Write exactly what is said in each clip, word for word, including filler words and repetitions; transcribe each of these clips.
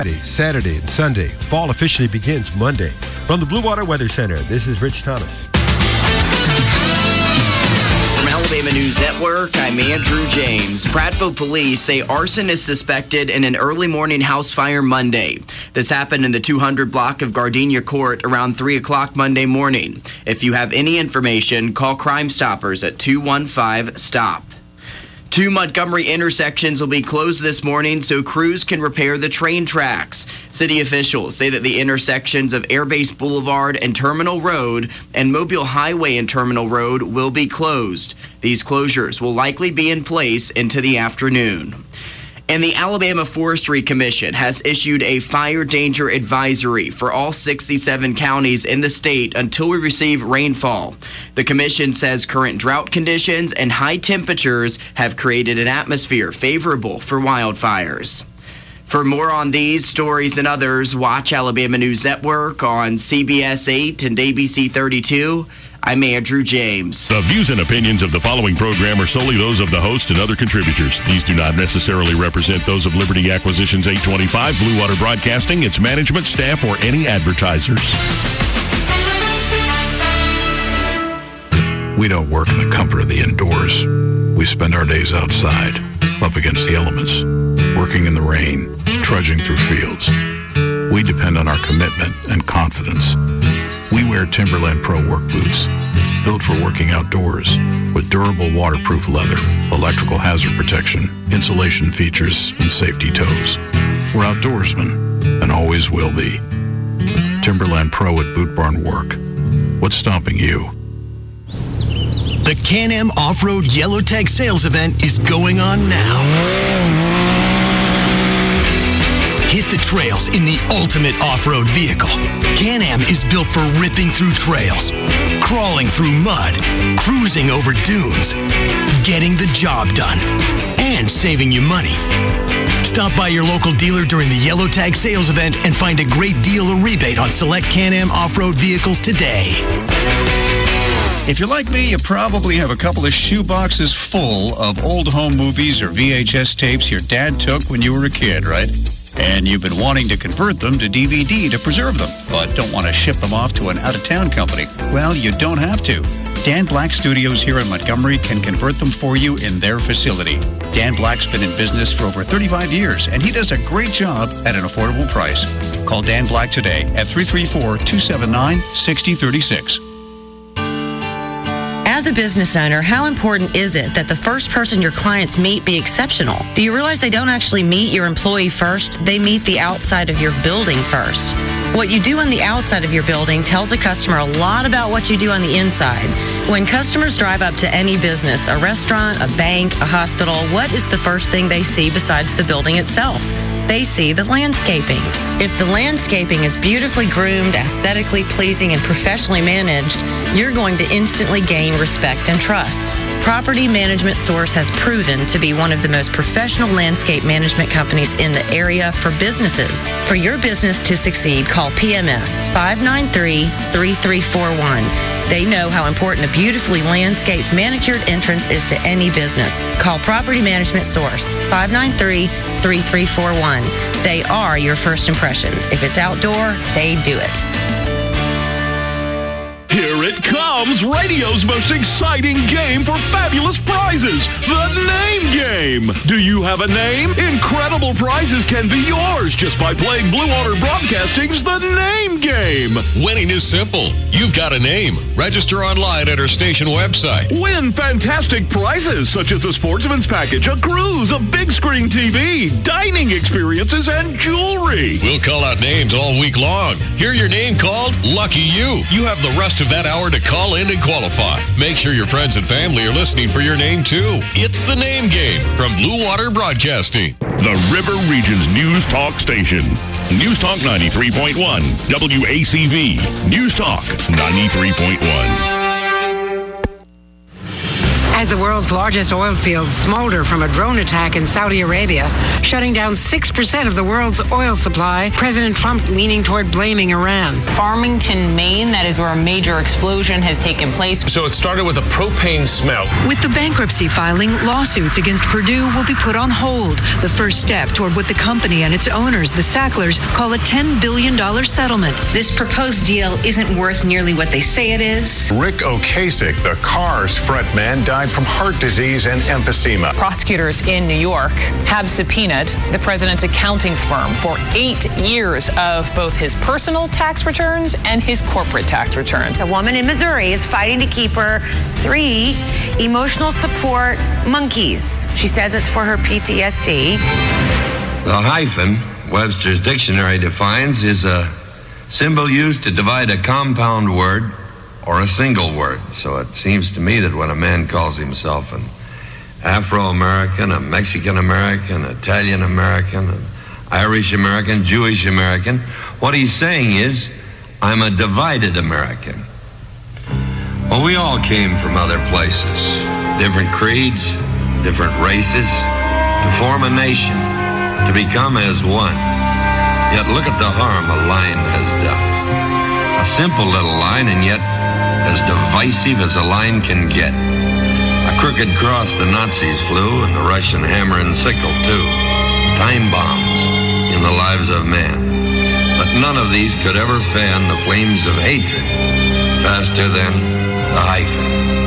Saturday and Sunday. Fall officially begins Monday. From the Blue Water Weather Center, this is Rich Thomas. From Alabama News Network, I'm Andrew James. Prattville police say arson is suspected in an early morning house fire Monday. This happened in the two hundred block of Gardenia Court around three o'clock Monday morning. If you have any information, call Crime Stoppers at two one five stop. Two Montgomery intersections will be closed this morning so crews can repair the train tracks. City officials say that the intersections of Airbase Boulevard and Terminal Road and Mobile Highway and Terminal Road will be closed. These closures will likely be in place into the afternoon. And the Alabama Forestry Commission has issued a fire danger advisory for all sixty-seven counties in the state until we receive rainfall. The commission says current drought conditions and high temperatures have created an atmosphere favorable for wildfires. For more on these stories and others, watch Alabama News Network on C B S eight and A B C thirty-two. I'm Andrew James. The views and opinions of the following program are solely those of the host and other contributors. These do not necessarily represent those of Liberty Acquisitions eight twenty-five, Blue Water Broadcasting, its management, staff, or any advertisers. We don't work in the comfort of the indoors. We spend our days outside, up against the elements, working in the rain, trudging through fields. We depend on our commitment and confidence. We wear Timberland Pro work boots, built for working outdoors, with durable waterproof leather, electrical hazard protection, insulation features, and safety toes. We're outdoorsmen, and always will be. Timberland Pro at Boot Barn Work. What's stopping you? The Can-Am Off-Road Yellow Tag Sales Event is going on now. Hit the trails in the ultimate off-road vehicle. Can-Am is built for ripping through trails, crawling through mud, cruising over dunes, getting the job done, and saving you money. Stop by your local dealer during the Yellow Tag Sales Event and find a great deal or rebate on select Can-Am off-road vehicles today. If you're like me, you probably have a couple of shoe boxes full of old home movies or V H S tapes your dad took when you were a kid, right? And you've been wanting to convert them to D V D to preserve them, but don't want to ship them off to an out-of-town company. Well, you don't have to. Dan Black Studios here in Montgomery can convert them for you in their facility. Dan Black's been in business for over thirty-five years, and he does a great job at an affordable price. Call Dan Black today at three three four, two seven nine, six zero three six. As a business owner, how important is it that the first person your clients meet be exceptional? Do you realize they don't actually meet your employee first? They meet the outside of your building first. What you do on the outside of your building tells a customer a lot about what you do on the inside. When customers drive up to any business, a restaurant, a bank, a hospital, what is the first thing they see besides the building itself? They see the landscaping. If the landscaping is beautifully groomed, aesthetically pleasing, and professionally managed, you're going to instantly gain respect and trust. Property Management Source has proven to be one of the most professional landscape management companies in the area for businesses. For your business to succeed, call P M S five nine three, three three four one. They know how important a beautifully landscaped, manicured entrance is to any business. Call Property Management Source, five nine three, three three four one. They are your first impression. If it's outdoor, they do it. Here it comes, radio's most exciting game for fabulous prizes, the Name Game. Do you have a name? Incredible prizes can be yours just by playing Blue Water Broadcasting's The Name Game. Winning is simple. You've got a name. Register online at our station website. Win fantastic prizes such as a Sportsman's Package, a cruise, a big screen T V, dining experiences, and jewelry. We'll call out names all week long. Hear your name called? Lucky you. You have the rest of that hour to call in and qualify. Make sure your friends and family are listening for your name too. It's The Name Game from Blue Water Broadcasting. The River Region's News Talk Station. News Talk ninety-three point one. W A C V. News Talk ninety-three point one. As the world's largest oil fields smolder from a drone attack in Saudi Arabia, shutting down six percent of the world's oil supply, President Trump leaning toward blaming Iran. Farmington, Maine, that is where a major explosion has taken place. So it started with a propane smell. With the bankruptcy filing, lawsuits against Purdue will be put on hold. The first step toward what the company and its owners, the Sacklers, call a ten billion dollars settlement. This proposed deal isn't worth nearly what they say it is. Rick Ocasek, the Cars frontman, died from heart disease and emphysema. Prosecutors in New York have subpoenaed the president's accounting firm for eight years of both his personal tax returns and his corporate tax returns. A woman in Missouri is fighting to keep her three emotional support monkeys. She says it's for her P T S D. The hyphen, Webster's dictionary defines, is a symbol used to divide a compound word or a single word. So it seems to me that when a man calls himself an Afro-American, a Mexican-American, Italian-American, an Irish-American, Jewish-American, what he's saying is, I'm a divided American. Well, we all came from other places, different creeds, different races, to form a nation, to become as one. Yet look at the harm a line has done. A simple little line, and yet as divisive as a line can get. A crooked cross the Nazis flew, and the Russian hammer and sickle too. Time bombs in the lives of man. But none of these could ever fan the flames of hatred faster than the hyphen.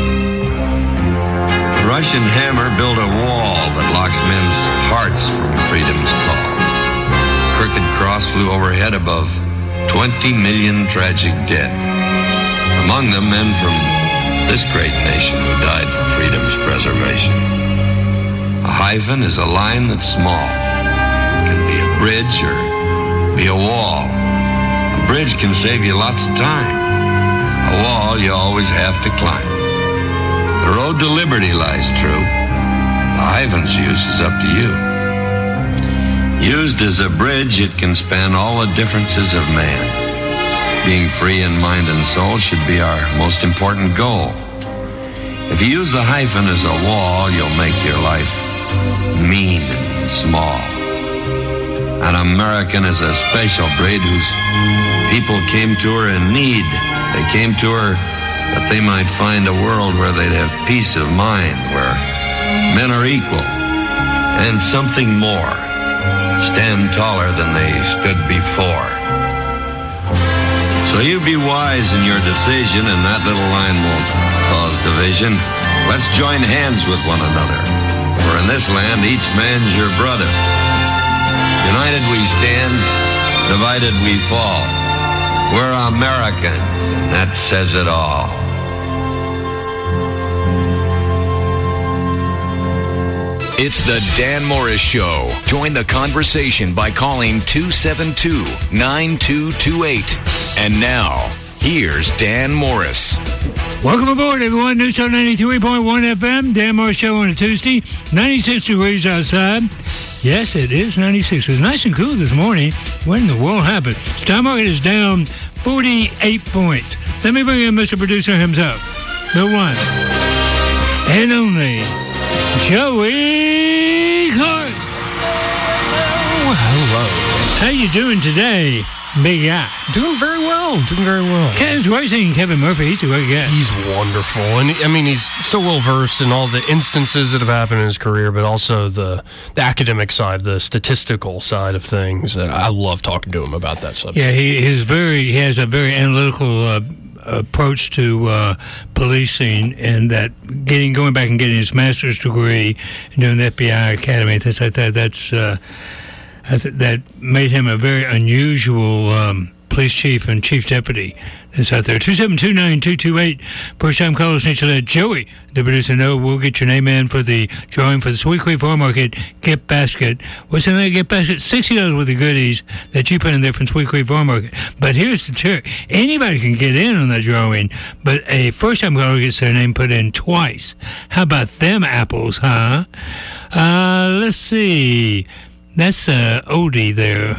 The Russian hammer built a wall that locks men's hearts from freedom's call. Crooked cross flew overhead above twenty million tragic dead. Among them, men from this great nation who died for freedom's preservation. A hyphen is a line that's small. It can be a bridge or be a wall. A bridge can save you lots of time. A wall you always have to climb. The road to liberty lies true. A hyphen's use is up to you. Used as a bridge, it can span all the differences of man. Being free in mind and soul should be our most important goal. If you use the hyphen as a wall, you'll make your life mean and small. An American is a special breed whose people came to her in need. They came to her that they might find a world where they'd have peace of mind, where men are equal, and something more, stand taller than they stood before. So you be wise in your decision, and that little line won't cause division. Let's join hands with one another, for in this land each man's your brother. United we stand, divided we fall. We're Americans, and that says it all. It's the Dan Morris Show. Join the conversation by calling two seven two, nine two two eight. And now, here's Dan Morris. Welcome aboard, everyone. News Show ninety-three point one F M. Dan Morris Show on a Tuesday. ninety-six degrees outside. Yes, it is ninety-six. It was nice and cool this morning. What in the world happened? Stock market is down forty-eight points. Let me bring in Mister Producer himself. The one and only Joey Clark. Oh, hello. How you doing today, big guy? Doing very well. Doing very well. Kevin racing Kevin Murphy. He's a great guy. He's wonderful. And, I mean, he's so well-versed in all the instances that have happened in his career, but also the, the academic side, the statistical side of things. I love talking to him about that subject. Yeah, he, he's very, he has a very analytical uh, approach to uh, policing, and that getting going back and getting his master's degree and doing the F B I academy, things like that. That's uh, I th- that made him a very unusual um, police chief and chief deputy that's out there. two seven two, nine two two eight. First time callers need to let Joey, the producer, know. We'll get your name in for the drawing for the Sweet Creek Farm Market gift basket. What's in that gift basket? sixty dollars worth of goodies that you put in there from Sweet Creek Farm Market. But here's the trick. Anybody can get in on that drawing, but a first time caller gets their name put in twice. How about them apples, huh? Uh, let's see. That's uh, Odie there.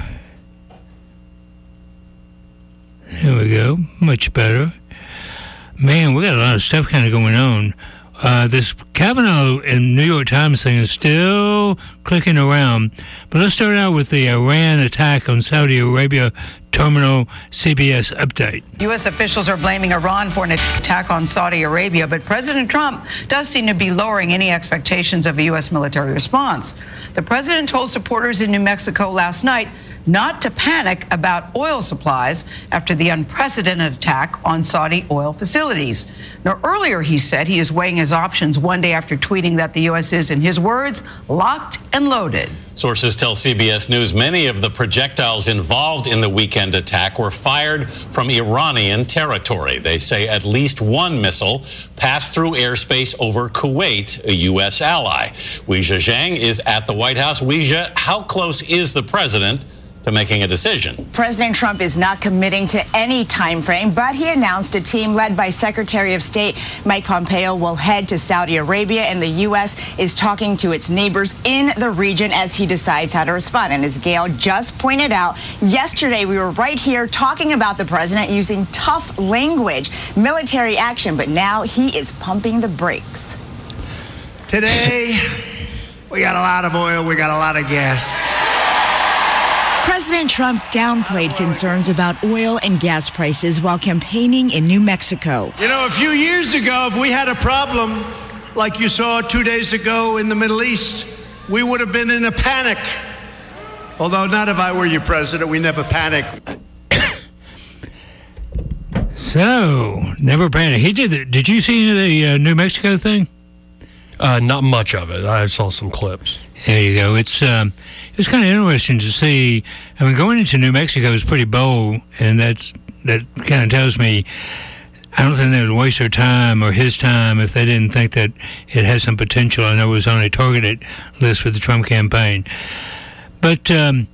There we go. Much better. Man, we got a lot of stuff kind of going on. Uh, this Kavanaugh and New York Times thing is still clicking around. But let's start out with the Iran attack on Saudi Arabia terminal. C B S update. U S officials are blaming Iran for an attack on Saudi Arabia, but President Trump does seem to be lowering any expectations of a U S military response. The president told supporters in New Mexico last night not to panic about oil supplies after the unprecedented attack on Saudi oil facilities. Now, earlier he said he is weighing his options one day after tweeting that the U S is, in his words, locked and loaded. Sources tell C B S News many of the projectiles involved in the weekend attack were fired from Iranian territory. They say at least one missile passed through airspace over Kuwait, a U S ally. Weijia Zhang is at the White House. Weijia, how close is the president to making a decision? President Trump is not committing to any time frame, but he announced a team led by Secretary of State Mike Pompeo will head to Saudi Arabia, and the U S is talking to its neighbors in the region as he decides how to respond. And as Gail just pointed out, yesterday we were right here talking about the president using tough language, military action, but now he is pumping the brakes. Today, we got a lot of oil, we got a lot of gas. President Trump downplayed concerns about oil and gas prices while campaigning in New Mexico. You know, a few years ago, if we had a problem like you saw two days ago in the Middle East, we would have been in a panic. Although not if I were your president, we never panic. So, never panic. He did it. Did you see the uh, New Mexico thing? Uh, not much of it. I saw some clips. There you go. It's um, it's kind of interesting to see. I mean, going into New Mexico is pretty bold, and that's that kind of tells me I don't think they would waste their time or his time if they didn't think that it has some potential. I know it was on a targeted list for the Trump campaign, but um,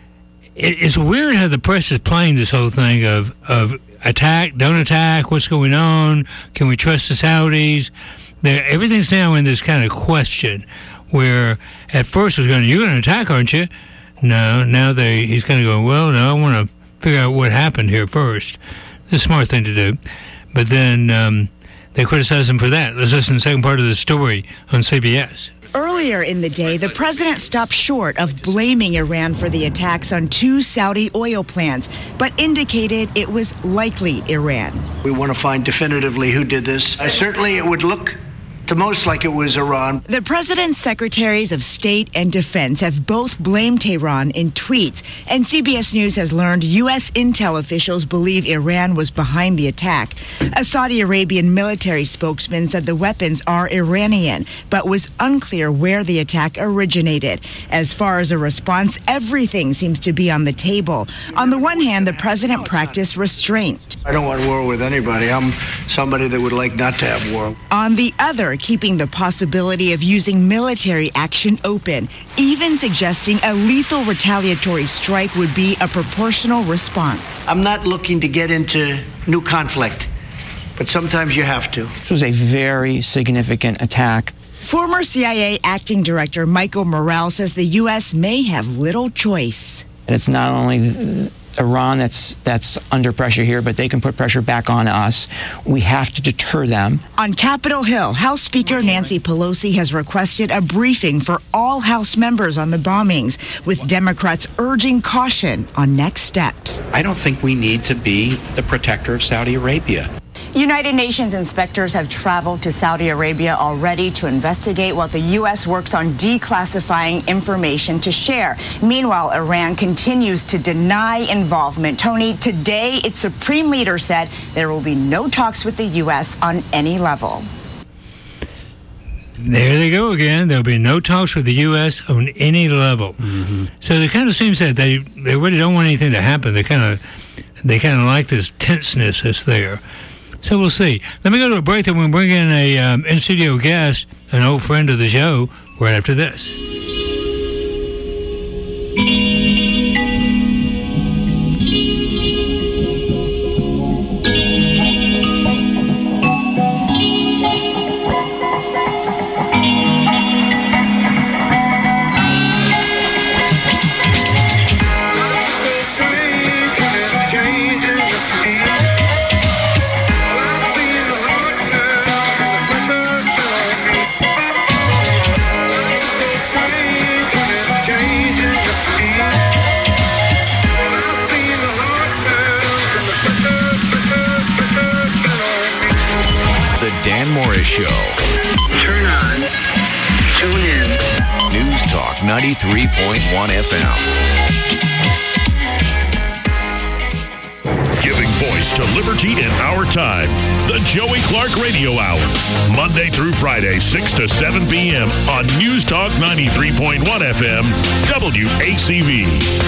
it, it's weird how the press is playing this whole thing of of attack, don't attack, what's going on, can we trust the Saudis? They're, everything's now in this kind of question. Where at first it was going, you're going to attack, aren't you? No, now they he's kind of going, well, no, I want to figure out what happened here first. It's a smart thing to do. But then um, they criticize him for that. Let's listen to the second part of the story on C B S. Earlier in the day, the president stopped short of blaming Iran for the attacks on two Saudi oil plants, but indicated it was likely Iran. We want to find definitively who did this. Uh, certainly it would look to most like it was Iran. The president's secretaries of state and defense have both blamed Tehran in tweets, and C B S News has learned U S intel officials believe Iran was behind the attack. A Saudi Arabian military spokesman said the weapons are Iranian, but was unclear where the attack originated. As far as a response, everything seems to be on the table. On the one hand, the president practiced restraint. I don't want war with anybody. I'm somebody that would like not to have war. On the other, keeping the possibility of using military action open, even suggesting a lethal retaliatory strike would be a proportional response. I'm not looking to get into new conflict, but sometimes you have to. This was a very significant attack. Former C I A acting director Michael Morrell says the U S may have little choice. And it's not only Iran that's that's under pressure here, but they can put pressure back on us. We have to deter them. On Capitol Hill, House Speaker Nancy Pelosi has requested a briefing for all House members on the bombings, with Democrats urging caution on next steps. I don't think we need to be the protector of Saudi Arabia. United Nations inspectors have traveled to Saudi Arabia already to investigate while the U S works on declassifying information to share. Meanwhile, Iran continues to deny involvement. Tony, today its supreme leader said there will be no talks with the U S on any level. There they go again. There'll be no talks with the U S on any level. Mm-hmm. So it kind of seems that they, they really don't want anything to happen. They kind of they kind of like this tenseness that's there. So we'll see. Let me go to a break, and we'll bring in a um, in-studio guest, an old friend of the show, right after this. Dan Morris Show. Turn on. Tune in. News Talk ninety-three point one F M. Giving voice to liberty in our time. The Joey Clark Radio Hour. Monday through Friday, six to seven p.m. on News Talk ninety-three point one F M, W A C V.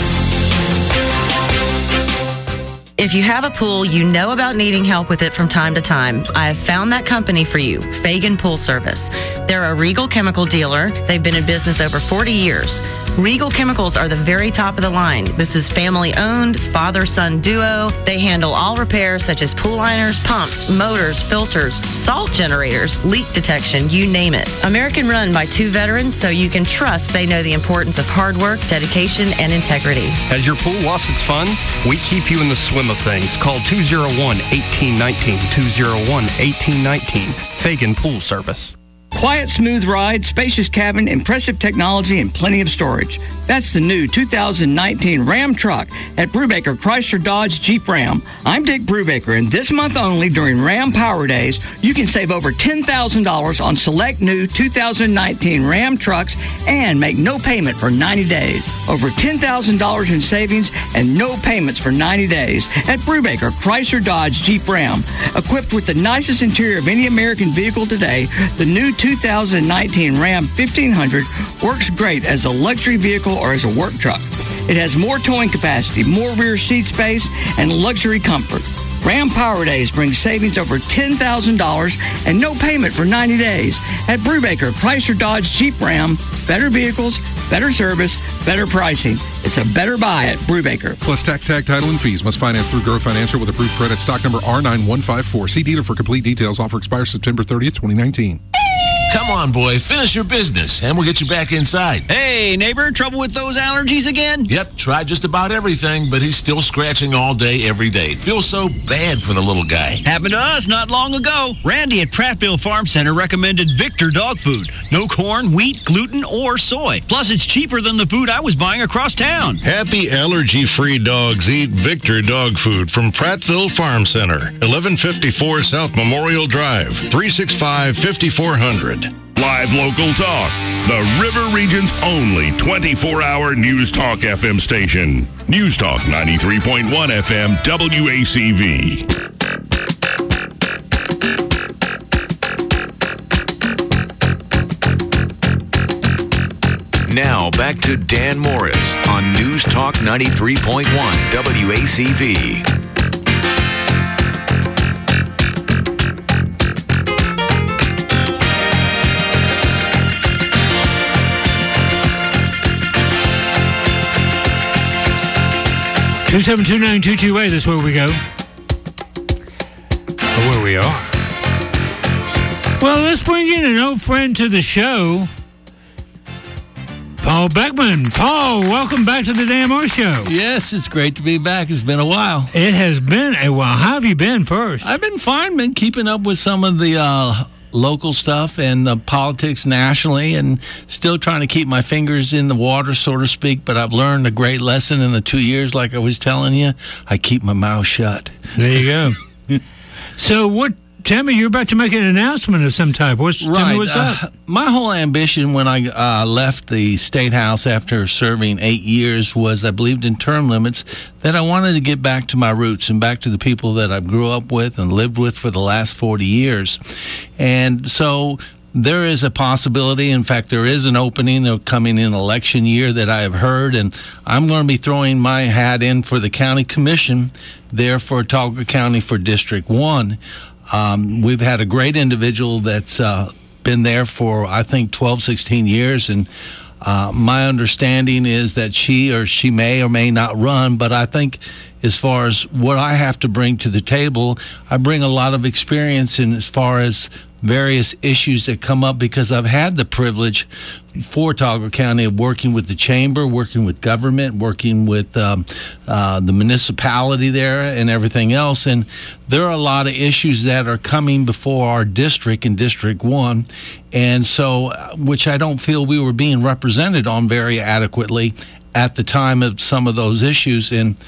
If you have a pool, you know about needing help with it from time to time. I have found that company for you, Fagan Pool Service. They're a Regal Chemical dealer. They've been in business over forty years. Regal Chemicals are the very top of the line. This is family-owned, father-son duo. They handle all repairs such as pool liners, pumps, motors, filters, salt generators, leak detection, you name it. American run by two veterans, so you can trust they know the importance of hard work, dedication, and integrity. Has your pool lost its fun? We keep you in the swim of things. Call two oh one, eighteen nineteen, two oh one, eighteen nineteen. Fagan Pool Service. Quiet, smooth ride, spacious cabin, impressive technology, and plenty of storage. That's the new two thousand nineteen Ram truck at Brubaker Chrysler Dodge Jeep Ram. I'm Dick Brubaker, and this month only during Ram Power Days, you can save over ten thousand dollars on select new two thousand nineteen Ram trucks and make no payment for ninety days. Over ten thousand dollars in savings and no payments for ninety days at Brubaker Chrysler Dodge Jeep Ram. Equipped with the nicest interior of any American vehicle today, the new two thousand nineteen Ram fifteen hundred works great as a luxury vehicle or as a work truck. It has more towing capacity, more rear seat space, and luxury comfort. Ram Power Days brings savings over ten thousand dollars and no payment for ninety days. At Brubaker Chrysler Dodge Jeep Ram, better vehicles, better service, better pricing. It's a better buy at Brubaker. Plus tax, tag, title, and fees. Must finance through Grow Financial with approved credit. Stock number R nine one five four. See dealer for complete details. Offer expires September thirtieth, twenty nineteen. Come on, boy. Finish your business, and we'll get you back inside. Hey, neighbor, trouble with those allergies again? Yep, tried just about everything, but he's still scratching all day, every day. Feels so bad for the little guy. Happened to us not long ago. Randy at Prattville Farm Center recommended Victor dog food. No corn, wheat, gluten, or soy. Plus, it's cheaper than the food I was buying across town. Happy allergy-free dogs eat Victor dog food from Prattville Farm Center, eleven fifty-four South Memorial Drive, three six five, five four zero zero. Live local talk. The River Region's only twenty-four hour News Talk F M station. News Talk ninety-three point one F M W A C V. Now back to Dan Morris on News Talk ninety-three point one W A C V. two seven two nine two two eight, that's where we go. Or where we are. Well, let's bring in an old friend to the show, Paul Beckman. Paul, welcome back to the Dan Morris Show. Yes, it's great to be back. It's been a while. It has been a while. How have you been first? I've been fine. Been keeping up with some of the uh, local stuff and the politics nationally, and still trying to keep my fingers in the water, so to speak. But I've learned a great lesson in the two years, like I was telling you. I keep my mouth shut. There you go. So what? Tell me, you're about to make an announcement of some type. What's, right. Tell me what's uh, up. My whole ambition when I uh, left the State House after serving eight years was I believed in term limits, that I wanted to get back to my roots and back to the people that I grew up with and lived with for the last forty years. And so there is a possibility, in fact, there is an opening of coming in election year that I have heard, and I'm going to be throwing my hat in for the county commission there for Talca County for District one. Um, we've had a great individual that's uh, been there for, I think, twelve, sixteen years, and uh, my understanding is that she or she may or may not run, but I think as far as what I have to bring to the table, I bring a lot of experience in as far as various issues that come up, because I've had the privilege for Talca County of working with the chamber, working with government, working with um, uh, the municipality there and everything else. And there are a lot of issues that are coming before our district in District one, and so, which I don't feel we were being represented on very adequately at the time of some of those issues. And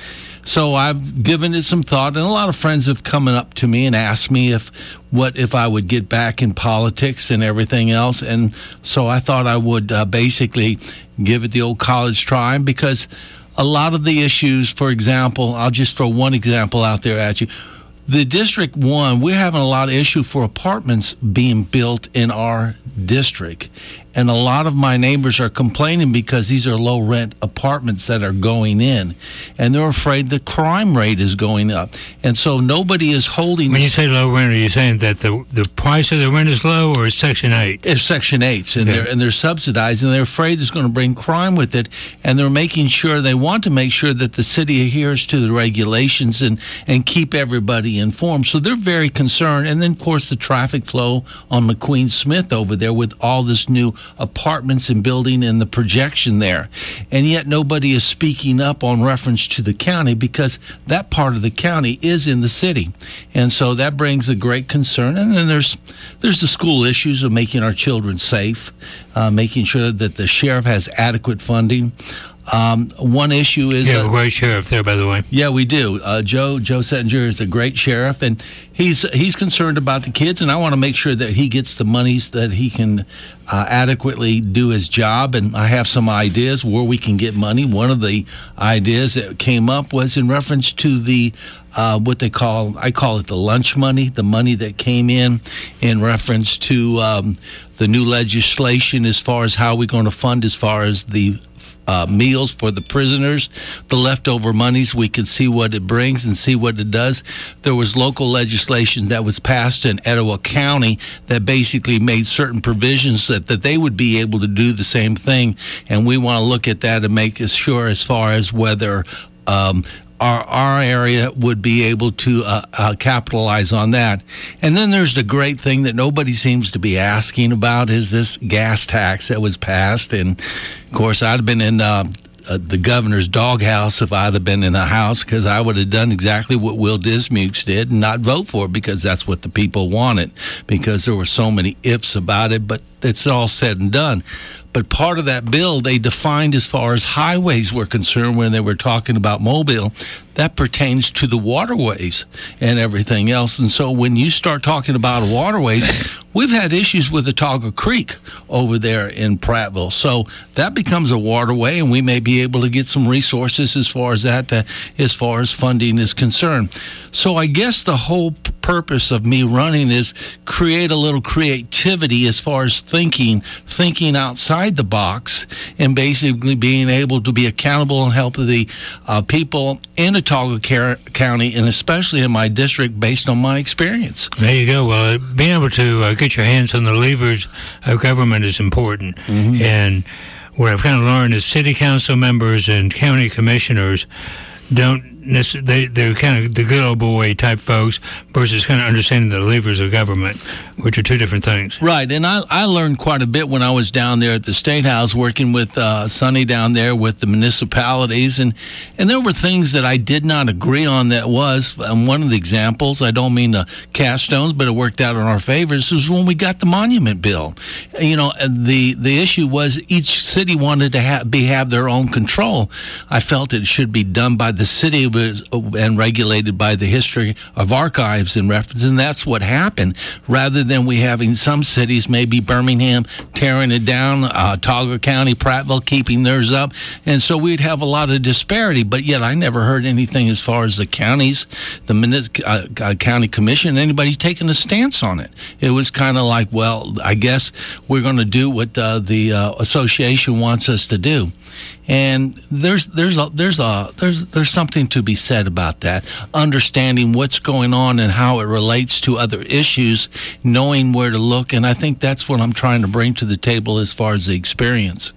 So I've given it some thought, and a lot of friends have come up to me and asked me if what if I would get back in politics and everything else. And so I thought I would uh, basically give it the old college try, because a lot of the issues, for example, I'll just throw one example out there at you. The District one, we're having a lot of issue for apartments being built in our district. And a lot of my neighbors are complaining because these are low-rent apartments that are going in. And they're afraid the crime rate is going up. And so nobody is holding... When you say low rent, are you saying that the the price of the rent is low, or is Section eight? It's Section eight, and, okay. they're, and they're subsidized, and they're afraid it's going to bring crime with it. And they're making sure, they want to make sure that the city adheres to the regulations and, and keep everybody informed. So they're very concerned. And then, of course, the traffic flow on McQueen Smith over there with all this new apartments and building and the projection there. And yet nobody is speaking up on reference to the county, because that part of the county is in the city. And so that brings a great concern. And then there's there's the school issues of making our children safe, uh, making sure that the sheriff has adequate funding. Um, one issue is... Yeah, uh, a great sheriff there, by the way. Yeah, we do. Uh, Joe Joe Settinger is a great sheriff, and he's he's concerned about the kids, and I want to make sure that he gets the monies that he can uh, adequately do his job. And I have some ideas where we can get money. One of the ideas that came up was in reference to the Uh, what they call, I call it the lunch money, the money that came in in reference to um, the new legislation as far as how we're going to fund as far as the uh, meals for the prisoners, the leftover monies. We can see what it brings and see what it does. There was local legislation that was passed in Etowah County that basically made certain provisions that, that they would be able to do the same thing. And we want to look at that and make sure as far as whether um, Our, our area would be able to uh, uh, capitalize on that. And then there's the great thing that nobody seems to be asking about, is this gas tax that was passed. And, of course, I'd have been in uh, uh, the governor's doghouse if I'd have been in a house, because I would have done exactly what Will Dismukes did and not vote for it, because that's what the people wanted, because there were so many ifs about it. But it's all said and done. But part of that bill, they defined as far as highways were concerned when they were talking about Mobile. That pertains to the waterways and everything else. And so when you start talking about waterways, we've had issues with Otago Creek over there in Prattville. So that becomes a waterway, and we may be able to get some resources as far as that, uh, as far as funding is concerned. So I guess the whole purpose of me running is create a little creativity as far as thinking, thinking outside the box, and basically being able to be accountable and help the uh, people in Otago County, and especially in my district, based on my experience. There you go. Well, being able to uh, get your hands on the levers of government is important. Mm-hmm. And what I've kind of learned is city council members and county commissioners don't they, they're kind of the good old boy type folks versus kind of understanding the levers of government, which are two different things. Right, and I, I learned quite a bit when I was down there at the State House working with uh, Sonny down there with the municipalities, and, and there were things that I did not agree on that was, and one of the examples, I don't mean to cast stones, but it worked out in our favor, this was when we got the monument bill. You know, the, the issue was each city wanted to have, be, have their own control. I felt it should be done by the city and regulated by the history of archives and reference, and that's what happened, rather than we having some cities, maybe Birmingham, tearing it down, uh, Otago County, Prattville, keeping theirs up, and so we'd have a lot of disparity. But yet I never heard anything as far as the counties, the uh, county commission, anybody taking a stance on it. It was kind of like, well, I guess we're going to do what uh, the uh, association wants us to do. And there's there's a, there's a there's there's something to be said about that. Understanding what's going on and how it relates to other issues, knowing where to look, and I think that's what I'm trying to bring to the table as far as the experience.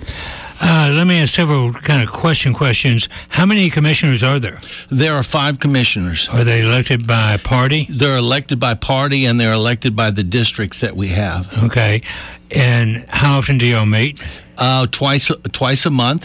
Uh, let me ask several kind of question questions. How many commissioners are there? There are five commissioners. Are they elected by party? They're elected by party, and they're elected by the districts that we have. Okay. And how often do y'all meet? Uh, twice twice a month,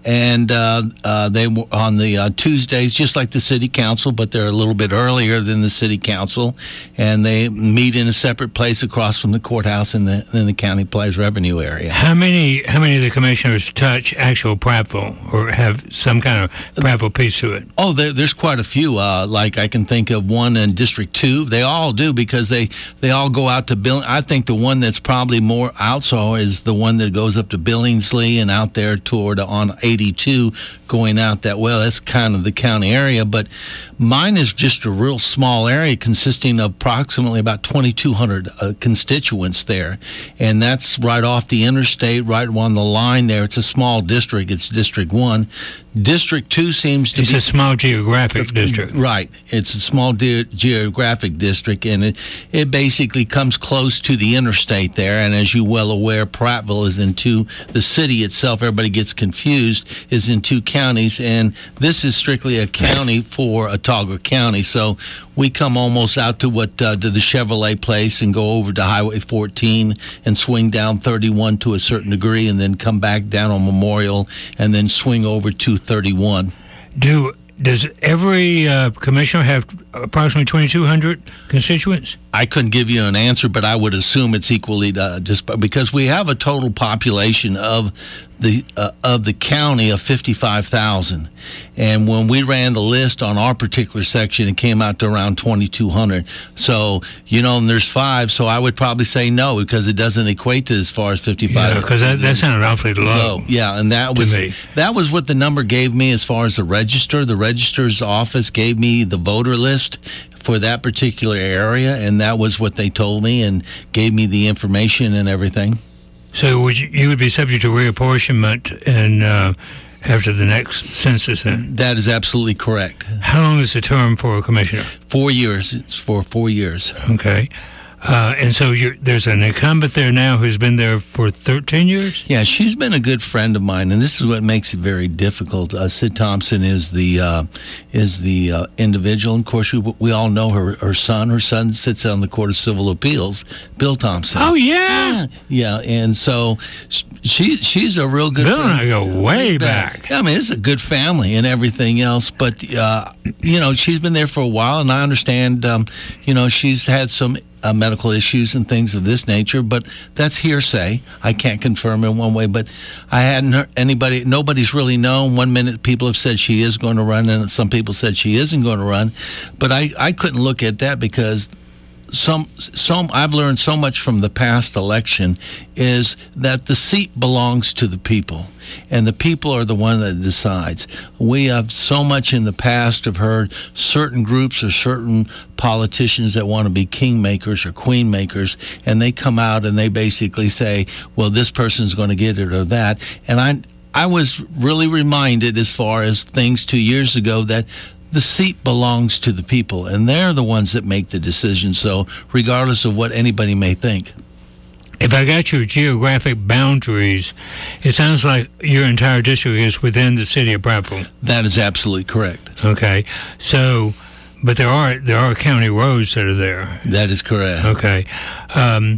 and uh, uh, they were on the uh, Tuesdays, just like the city council, but they're a little bit earlier than the city council, and they meet in a separate place across from the courthouse in the in the county plays revenue area. How many how many of the commissioners touch actual Prattville or have some kind of Prattville piece to it? Oh, there, there's quite a few. Uh, like I can think of one in District Two. They all do because they they all go out to Bill. I think the one that's probably more outside is the one that goes up to Billingsley and out there toward on eighty-two going out that way. That's kind of the county area, but mine is just a real small area consisting of approximately about twenty-two hundred uh, constituents there, and that's right off the interstate, right on the line there. It's a small district. It's District One. District Two seems to it's be a small geographic district. Right. It's a small di- geographic district, and it, it basically comes close to the interstate there. And as you're well aware, Prattville is in two, the city itself, everybody gets confused, is in two counties, and this is strictly a county for Autauga County. So we come almost out to what uh, to the Chevrolet place and go over to Highway fourteen and swing down thirty-one to a certain degree, and then come back down on Memorial and then swing over to thirty-one. Do does every uh, commissioner have approximately twenty-two hundred constituents? I couldn't give you an answer, but I would assume it's equally uh, just because we have a total population of the uh, of the county of fifty-five thousand, and when we ran the list on our particular section, it came out to around twenty-two hundred. So you know, and there's five, so I would probably say no because it doesn't equate to as far as fifty-five. Yeah, because that, that sounded awfully low. low. Yeah, and that was me. that was what the number gave me as far as the register. The register's office gave me the voter list for that particular area, and that was what they told me and gave me the information and everything. So would you, you would be subject to reapportionment and uh, after the next census then? That is absolutely correct. How long is the term for a commissioner? Four years. It's for four years. Okay. Uh, and so you're, there's an incumbent there now who's been there for thirteen years? Yeah, she's been a good friend of mine, and this is what makes it very difficult. Uh, Sid Thompson is the uh, is the uh, individual. And of course, we, we all know her, her son. Her son sits on the Court of Civil Appeals, Bill Thompson. Oh, yeah? Yeah, and so she she's a real good Bill friend. and I go way back. I mean, it's a good family and everything else, but, uh, you know, she's been there for a while, and I understand, um, you know, she's had some Uh, medical issues and things of this nature, but that's hearsay. I can't confirm in one way, but I hadn't heard anybody, nobody's really known. One minute people have said she is going to run, and some people said she isn't going to run, but I, I couldn't look at that because some, some I've learned so much from the past election is that the seat belongs to the people, and the people are the one that decides. We have so much in the past have heard certain groups or certain politicians that want to be kingmakers or queenmakers, and they come out and they basically say, well, this person's going to get it or that. And I, I was really reminded as far as things two years ago that the seat belongs to the people, and they're the ones that make the decision. So regardless of what anybody may think. If I got your geographic boundaries, it sounds like your entire district is within the city of Prattville. That is absolutely correct. Okay. So, but there are there are county roads that are there. That is correct. Okay. Um,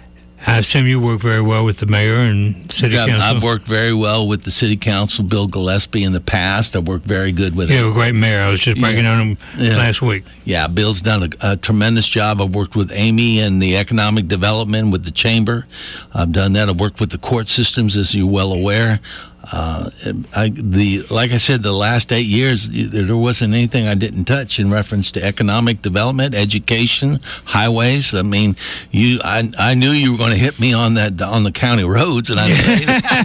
I assume you work very well with the mayor and city yeah, council. I've worked very well with the city council, Bill Gillespie, in the past. I've worked very good with yeah, him. Yeah, a great mayor. I was just bragging yeah. on him yeah. last week. Yeah, Bill's done a, a tremendous job. I've worked with Amy and the economic development with the chamber. I've done that. I've worked with the court systems, as you're well aware. Uh, I, the like I said, the last eight years, there wasn't anything I didn't touch in reference to economic development, education, highways. I mean, you, I, I knew you were going to hit me on that on the county roads, and I'm saying,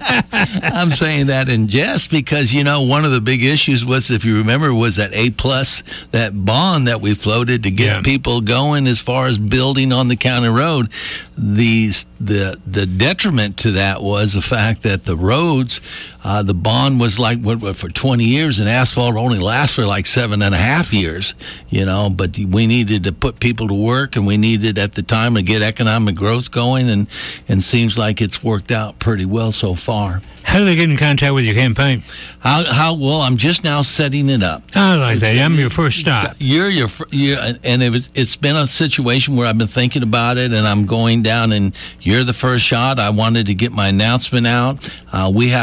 I'm saying that in jest because you know one of the big issues was, if you remember, was that A plus, that bond that we floated to get yeah. people going as far as building on the county road. The the the detriment to that was the fact that the roads. Uh, the bond was like what, what, for twenty years, and asphalt only lasts for like seven and a half years, you know. But we needed to put people to work, and we needed at the time to get economic growth going, and and seems like it's worked out pretty well so far. How do they get in contact with your campaign? How, how well, I'm just now setting it up. I like that. I'm your first stop. You're your, you're, and it, it's been a situation where I've been thinking about it, and I'm going down, and you're the first shot. I wanted to get my announcement out. Uh, we have to qualify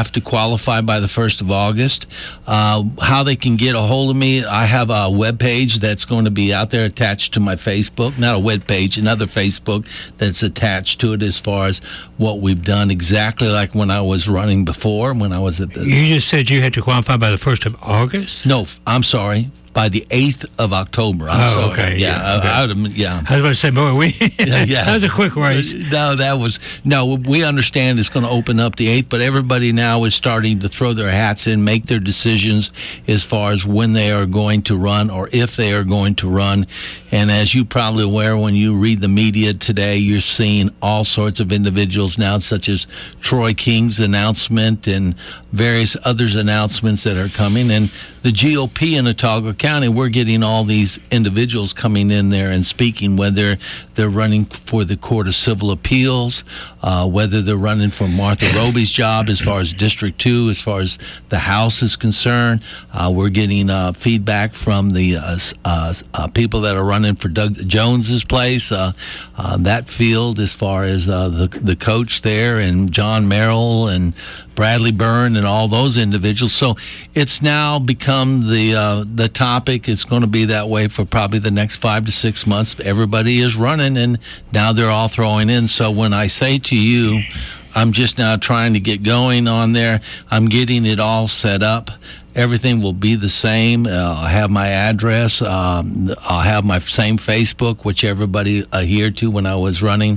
qualify by the first of August. Uh, how they can get a hold of me, I have a web page that's going to be out there attached to my Facebook. Not a web page, another Facebook that's attached to it as far as what we've done, exactly like when I was running before, when I was at the... You just said you had to qualify by the first of August? No, I'm sorry. By the eighth of October. I'm oh, sorry. okay. Yeah, Yeah, okay. I, I would, yeah. I was about to say, boy, we yeah, yeah. that was a quick race. No, that was no. We understand it's going to open up the eighth, but everybody now is starting to throw their hats in, make their decisions as far as when they are going to run or if they are going to run. And as you probably aware, when you read the media today, you're seeing all sorts of individuals now, such as Troy King's announcement and various others' announcements that are coming. And the G O P in Otago County, we're getting all these individuals coming in there and speaking, whether they're running for the Court of Civil Appeals, uh, whether they're running for Martha Roby's job as far as District two, as far as the House is concerned. Uh, we're getting uh, feedback from the uh, uh, uh, people that are running for Doug Jones's place, uh, uh, that field, as far as uh, the, the coach there and John Merrill and Bradley Byrne and all those individuals. So it's now become the uh, the topic. It's going to be that way for probably the next five to six months. Everybody is running, and now they're all throwing in. So when I say to you, I'm just now trying to get going on there, I'm getting it all set up. Everything will be the same. Uh, I'll have my address. Um, I'll have my same Facebook, which everybody adhered to when I was running,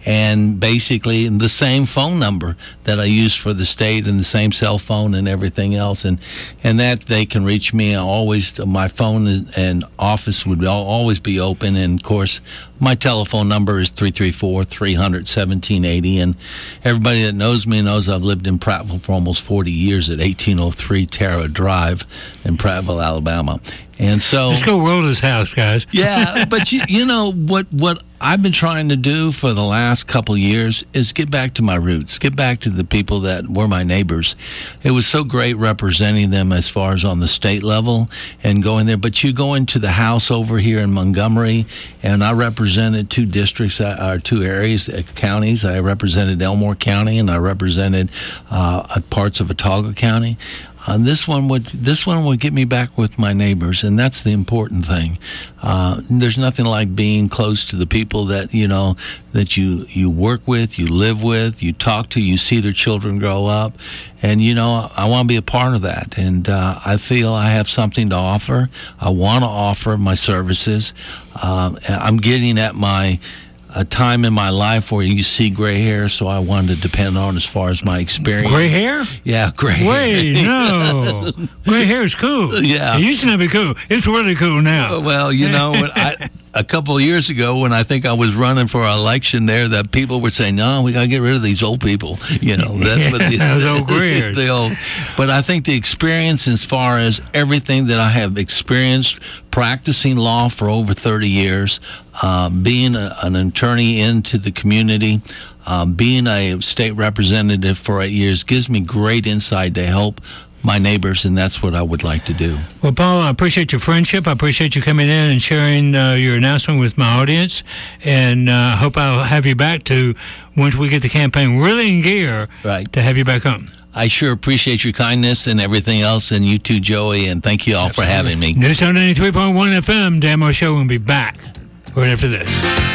and basically the same phone number that I used for the state and the same cell phone and everything else. And and that they can reach me. I always, my phone and office would always be open. And, of course, my telephone number is three three four, three hundred, seventeen eighty. And everybody that knows me knows I've lived in Prattville for almost forty years at eighteen oh three Terra Drive in Prattville, Alabama. And so let's go roll this house, guys. Yeah, but you, you know what what I've been trying to do for the last couple of years is get back to my roots, get back to the people that were my neighbors. It was so great representing them as far as on the state level and going there. But you go into the House over here in Montgomery, and I represented two districts, or two areas, uh, counties. I represented Elmore County, and I represented uh, parts of Otago County. Uh, this one would this one would get me back with my neighbors, and that's the important thing. Uh, there's nothing like being close to the people that you know that you you work with, you live with, you talk to, you see their children grow up, and you know I want to be a part of that. And uh, I feel I have something to offer. I want to offer my services. Uh, I'm getting at my. A time in my life where you see gray hair, so I wanted to depend on as far as my experience. Gray hair? Yeah, gray hair. Wait, no. Gray hair is cool. Yeah. It used to not be cool. It's really cool now. Well, you know, when I, a couple of years ago when I think I was running for an election there, that people were saying, no, we got to get rid of these old people. You know, that's what the, those old gray hairs. the old. But I think the experience as far as everything that I have experienced practicing law for over thirty years, Uh, being a, an attorney into the community, uh, being a state representative for eight years gives me great insight to help my neighbors, and that's what I would like to do. Well, Paul, I appreciate your friendship. I appreciate you coming in and sharing uh, your announcement with my audience, and I uh, hope I'll have you back to, once we get the campaign really in gear, right, to have you back on. I sure appreciate your kindness and everything else, and you too, Joey, and thank you all Absolutely. for having me. News ninety-three point one F M, Dan Moore Show will be back right after this.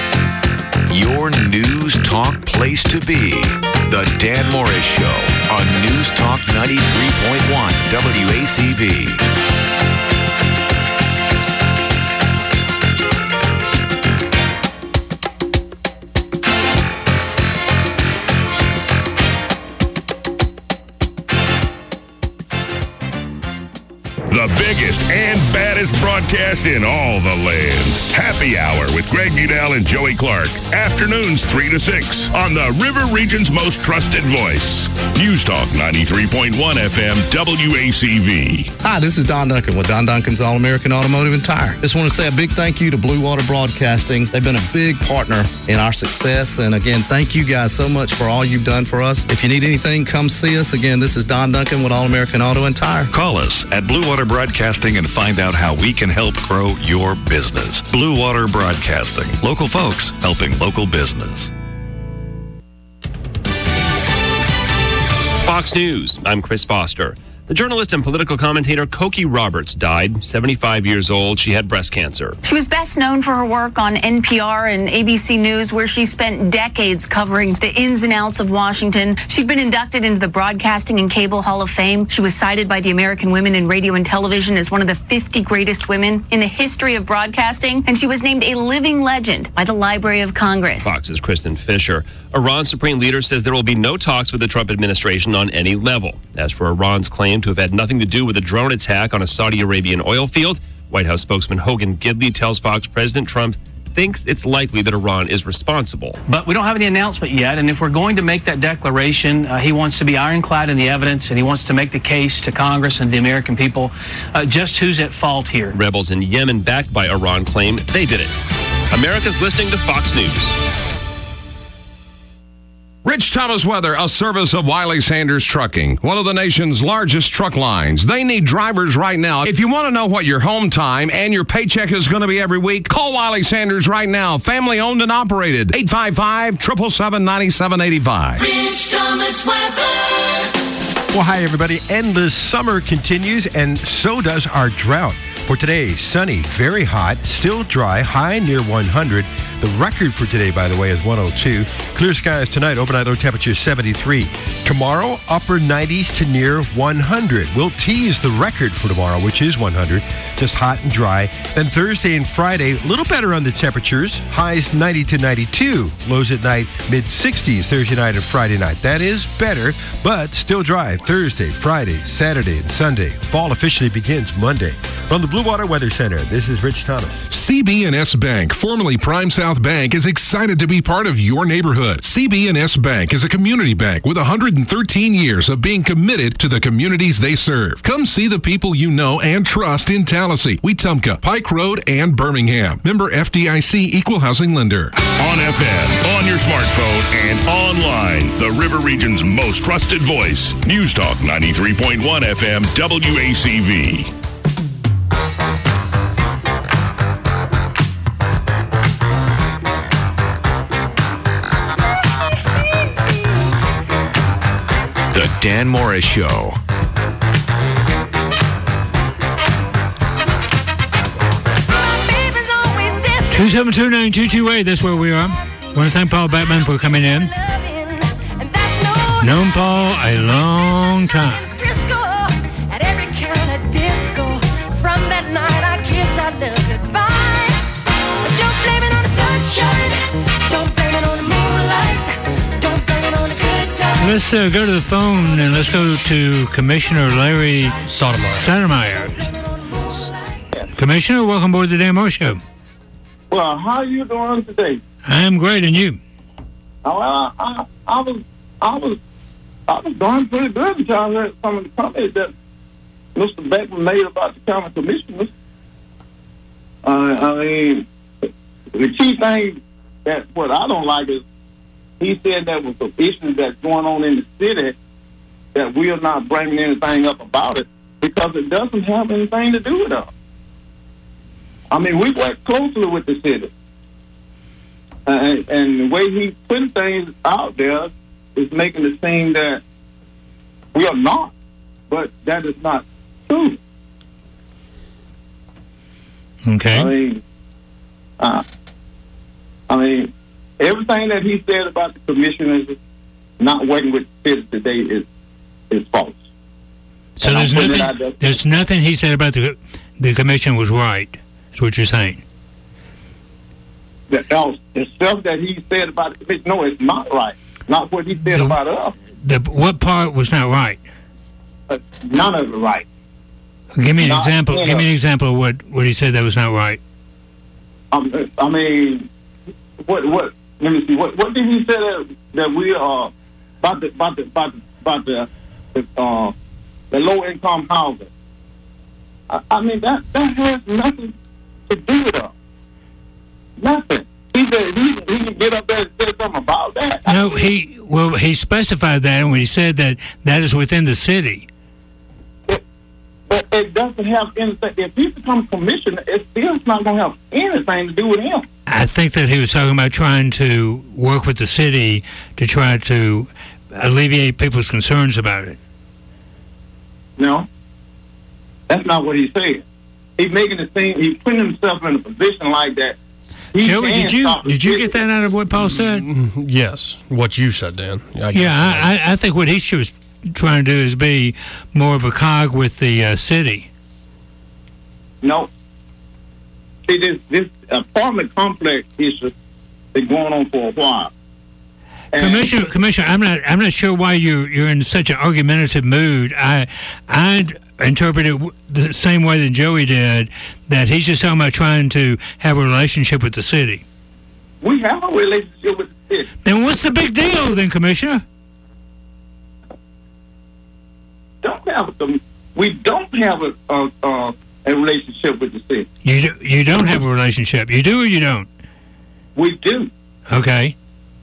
Your news talk place to be. The Dan Morris Show on News Talk ninety-three point one W A C V. The biggest and baddest broadcast in all the land. Happy Hour with Greg Udell and Joey Clark. Afternoons three to six on the River Region's most trusted voice. News Talk ninety-three point one F M W A C V. Hi, this is Don Duncan with Don Duncan's All-American Automotive and Tire. Just want to say a big thank you to Blue Water Broadcasting. They've been a big partner in our success. And again, thank you guys so much for all you've done for us. If you need anything, come see us. Again, this is Don Duncan with All-American Auto and Tire. Call us at Blue Water Broadcasting and find out how we can help grow your business. Blue Water Broadcasting. Local folks helping local business. Fox News, I'm Chris Foster. The journalist and political commentator Cokie Roberts died, seventy-five years old. She had breast cancer. She was best known for her work on N P R and A B C News, where she spent decades covering the ins and outs of Washington. She'd been inducted into the Broadcasting and Cable Hall of Fame. She was cited by the American Women in Radio and Television as one of the fifty greatest women in the history of broadcasting, and she was named a living legend by the Library of Congress. Fox's Kristen Fisher. Iran's supreme leader says there will be no talks with the Trump administration on any level. As for Iran's claim to have had nothing to do with a drone attack on a Saudi Arabian oil field, White House spokesman Hogan Gidley tells Fox President Trump thinks it's likely that Iran is responsible. But we don't have any announcement yet, and if we're going to make that declaration, uh, he wants to be ironclad in the evidence, and he wants to make the case to Congress and the American people uh, just who's at fault here. Rebels in Yemen backed by Iran claim they did it. America's listening to Fox News. Rich Thomas Weather, a service of Wiley Sanders Trucking, one of the nation's largest truck lines. They need drivers right now. If you want to know what your home time and your paycheck is going to be every week, call Wiley Sanders right now. Family owned and operated. eight five five, seven seven seven, nine seven eight five. Rich Thomas Weather. Well, hi, everybody. Endless summer continues, and so does our drought. For today, sunny, very hot, still dry, high near one hundred. The record for today, by the way, is one oh two. Clear skies tonight, overnight low temperature seventy-three. Tomorrow, upper nineties to near one hundred. We'll tease the record for tomorrow, which is one hundred. Just hot and dry. Then Thursday and Friday, a little better on the temperatures. Highs ninety to ninety-two. Lows at night, mid sixties Thursday night and Friday night. That is better, but still dry. Thursday, Friday, Saturday, and Sunday. Fall officially begins Monday. From the Blue Water Weather Center, this is Rich Thomas. C B and S Bank, formerly Prime South Bank, is excited to be part of your neighborhood. C B and S Bank is a community bank with one hundred thirteen years of being committed to the communities they serve. Come see the people you know and trust in Tallahassee, Wetumpka, Pike Road, and Birmingham. Member F D I C Equal Housing Lender. On F M, on your smartphone, and online. The River Region's most trusted voice. News Talk ninety-three point one F M W A C V. The Dan Morris Show. two seven two, nine two two eight, that's where we are. I want to thank Paul Batman for coming in. Known Paul a long time. At every kind of disco. From that night I kissed our love goodbye. Don't blame it on the sunshine. Don't blame it on the moonlight. Don't blame it on the good times. Let's uh, go to the phone and let's go to Commissioner Larry Sotomayor. Commissioner, welcome aboard the Dan Morris Show. Well, how are you doing today? I'm great, and you? Oh, I, I, I was, I was, I was doing pretty good until I heard some of the comments that Mister Beckman made about the county commissioners. Uh, I mean, the key thing that what I don't like is he said there was some issues that's going on in the city that we are not bringing anything up about it because it doesn't have anything to do with us. I mean, we work closely with the city. Uh, and the way he's putting things out there is making it seem that we are not. But that is not true. Okay. I mean, uh, I mean, everything that he said about the commissioners not working with the city today is is false. So And there's I'm putting it nothing, out there. there's nothing he said about the the commission was right, is what you're saying. The, else, the stuff that he said about the commission, no, it's not right. Not what he said about us. The what part was not right? Uh, none of it right. Give me an Not example. in Give me a- an example of what, what he said that was not right. Um, I mean, what what? Let me see. What what did he say that, that we are about the about the about the, about the, the uh the low income housing? I, I mean that that has nothing to do with us. Nothing. He said he, he can get up there and say something about that. No, he well he specified that when he said that that is within the city. But it doesn't have anything. If he becomes commissioner, it's still not going to have anything to do with him. I think that he was talking about trying to work with the city to try to alleviate people's concerns about it. No, that's not what he's saying. He's making it seem he's putting himself in a position like that. He Joey, can did you stop the did you city. get that out of what Paul said? Yes, what you said, Dan. I Yeah, I, I, I think what he was trying to do is be more of a cog with the uh, city. No. See, this this apartment complex issue been going on for a while. Commissioner, Commissioner, I'm not. I'm not sure why you you're in such an argumentative mood. I I interpret it the same way that Joey did. That he's just talking about trying to have a relationship with the city. We have a relationship with the city. Then what's the big deal, then, Commissioner? Don't have a, we don't have a a, a a relationship with the city. You do, you don't have a relationship. You do or you don't? We do. Okay.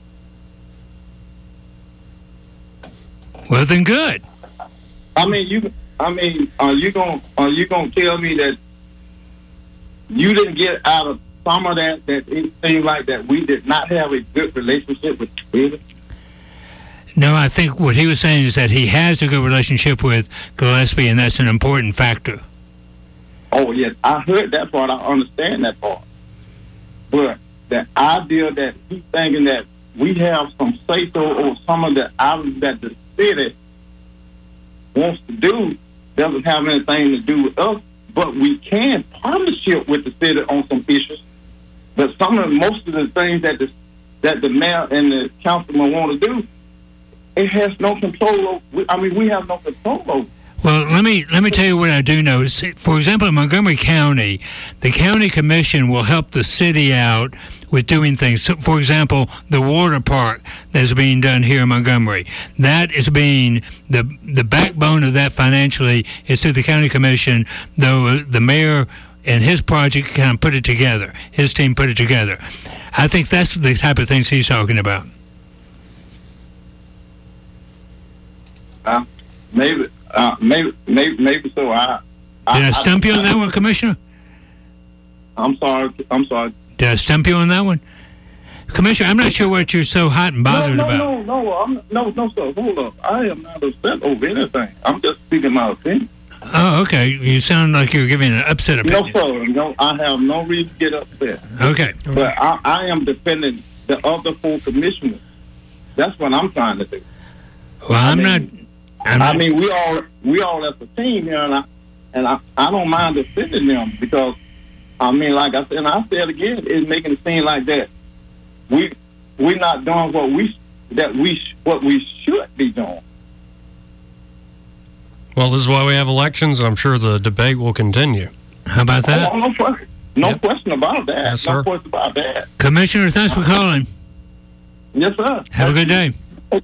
Well, then good. I mean, you. I mean, are you gonna are you gonna tell me that you didn't get out of some of that that it seemed like that we did not have a good relationship with the city? No, I think what he was saying is that he has a good relationship with Gillespie, and that's an important factor. Oh yes, I heard that part. I understand that part. But the idea that he's thinking that we have some say so or some of the items that the city wants to do doesn't have anything to do with us, but we can partnership with the city on some issues. But some of most of the things that the that the mayor and the councilman want to do, it has no control over. I mean, we have no control over. Well, let me let me tell you what I do know. For example, in Montgomery County, the county commission will help the city out with doing things. So, for example, the water park that's being done here in Montgomery, that is being the the backbone of that financially is through the county commission. Though the mayor and his project kind of put it together, his team put it together. I think that's the type of things he's talking about. Uh, maybe. Uh, maybe, maybe, maybe so. I, I Did I stump I, you on that one, Commissioner? I'm sorry. I'm sorry. Did I stump you on that one, Commissioner? I'm not sure what you're so hot and bothered no, no, about. No, no, no, I'm, no, no, sir. Hold up. I am not upset over anything. I'm just speaking my opinion. Oh, okay. You sound like you're giving an upset opinion. No, sir. No, I have no reason to get upset. Okay. But I, I am defending the other four commissioners. That's what I'm trying to do. Well, I'm I not. mean, I'm I not, mean, we all we all as a team here, and I and I, I don't mind defending them because I mean, like I said, and I said again, it's making it seem like that we we're not doing what we that we what we should be doing. Well, this is why we have elections, and I'm sure the debate will continue. How about that? Oh, no question, no Yep. question about that. Yes, no sir. question about that. Commissioner, thanks for calling. Yes, sir. Have a good day.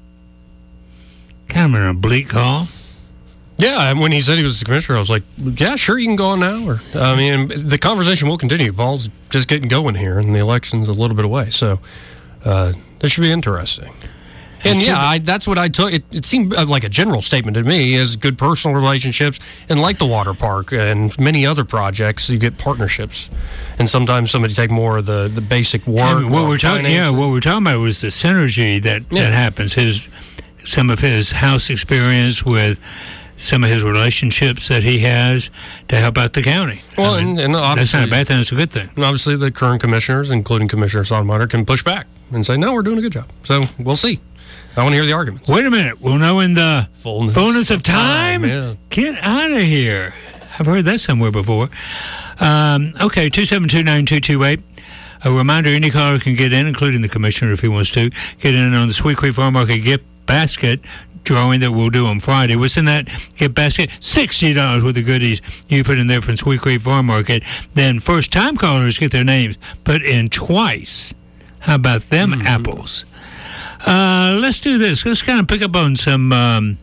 Kind of an oblique call. Yeah, and when he said he was the commissioner, I was like, yeah, sure, you can go on now. Or I mean, the conversation will continue. Paul's just getting going here, and the election's a little bit away. So uh, this should be interesting. And yeah, I, that's what I took. It, it seemed uh, like a general statement to me is good personal relationships. And like the water park and many other projects, you get partnerships. And sometimes somebody take more of the, the basic work. And what or we're talking, yeah, finance. what we're talking about was the synergy that, Yeah. that happens. His some of his house experience with some of his relationships that he has to help out the county. Well, I mean, and, and that's obviously, not a bad thing. It's a good thing. And obviously, the current commissioners, including Commissioner Sonnemeyer, can push back and say, no, we're doing a good job. So we'll see. I want to hear the arguments. Wait a minute. We'll know in the fullness, fullness of time. yeah. Get out of here. I've heard that somewhere before. Um, okay, two seven two, nine two two eight. A reminder, any caller can get in, including the commissioner if he wants to, get in on the Sweet Creek Farm Market gift basket drawing that we'll do on Friday. What's in that gift basket? sixty dollars worth of goodies you put in there from Sweet Creek Farm Market. Then first-time callers get their names put in twice. How about them Mm-hmm. apples? Uh, let's do this. Let's kind of pick up on some um,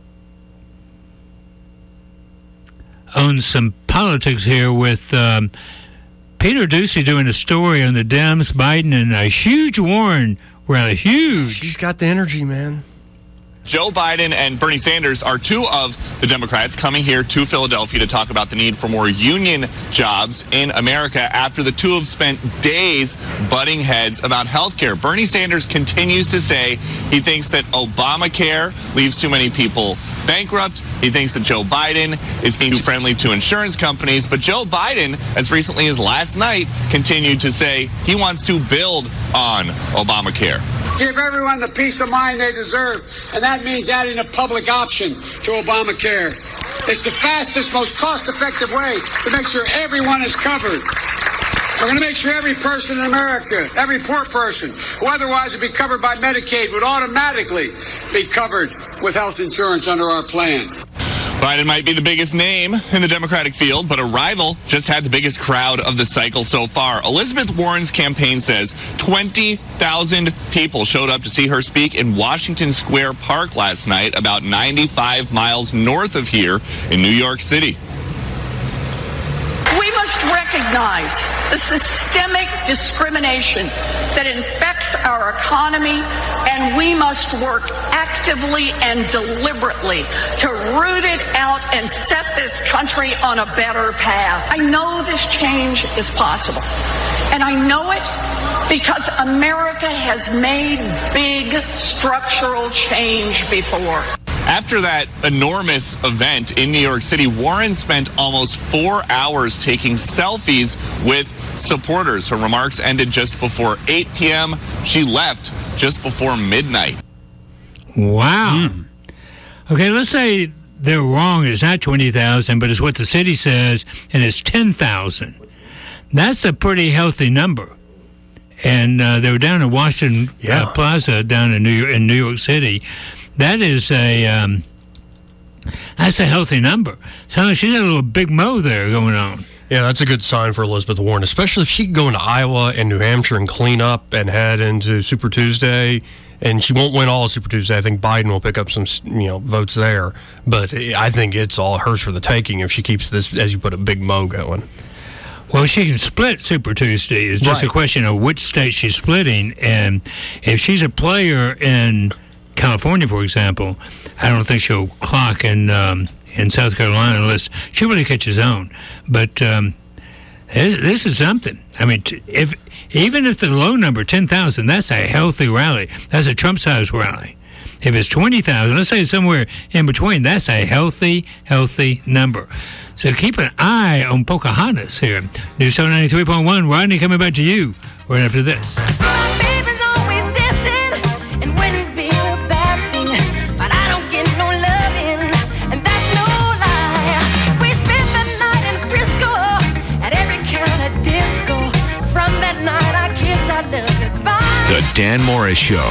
on some politics here with um, Peter Ducey doing a story on the Dems, Biden, and a huge Warren rally. Huge. He's got the energy, man. Joe Biden and Bernie Sanders are two of the Democrats coming here to Philadelphia to talk about the need for more union jobs in America after the two have spent days butting heads about health care. Bernie Sanders continues to say he thinks that Obamacare leaves too many people bankrupt. He thinks that Joe Biden is being too friendly to insurance companies. But Joe Biden, as recently as last night, continued to say he wants to build on Obamacare. Give everyone the peace of mind they deserve, and that means adding a public option to Obamacare. It's the fastest, most cost-effective way to make sure everyone is covered. We're going to make sure every person in America, every poor person who otherwise would be covered by Medicaid would automatically be covered with health insurance under our plan. Biden might be the biggest name in the Democratic field, but a rival just had the biggest crowd of the cycle so far. Elizabeth Warren's campaign says twenty thousand people showed up to see her speak in Washington Square Park last night, about ninety-five miles north of here in New York City. We must recognize the systemic discrimination that infects our economy, and we must work actively and deliberately to root it out and set this country on a better path. I know this change is possible, and I know it because America has made big structural change before. After that enormous event in New York City, Warren spent almost four hours taking selfies with supporters. Her remarks ended just before eight p.m. She left just before midnight. Wow. Mm. Okay, let's say they're wrong. It's not twenty thousand, but it's what the city says, and it's ten thousand. That's a pretty healthy number. And uh, they were down at Washington yeah. uh, Plaza down in New York, in New York City. That is a um, that's a healthy number. So she's got a little big mo there going on. Yeah, that's a good sign for Elizabeth Warren, especially if she can go into Iowa and New Hampshire and clean up and head into Super Tuesday. And she won't win all of Super Tuesday. I think Biden will pick up some, you know, votes there. But I think it's all hers for the taking if she keeps this, as you put it, big mo going. Well, she can split Super Tuesday. It's just right. a question of which state she's splitting. And if she's a player in California, for example, I don't think she'll clock in um, in South Carolina unless she really catches on. But um, this, this is something. I mean, if even if the low number, ten thousand, that's a healthy rally. That's a Trump-sized rally. If it's twenty thousand, let's say it's somewhere in between, that's a healthy, healthy number. So keep an eye on Pocahontas here. News Talk ninety-three point one, Rodney, coming back to you right after this. The Dan Morris Show.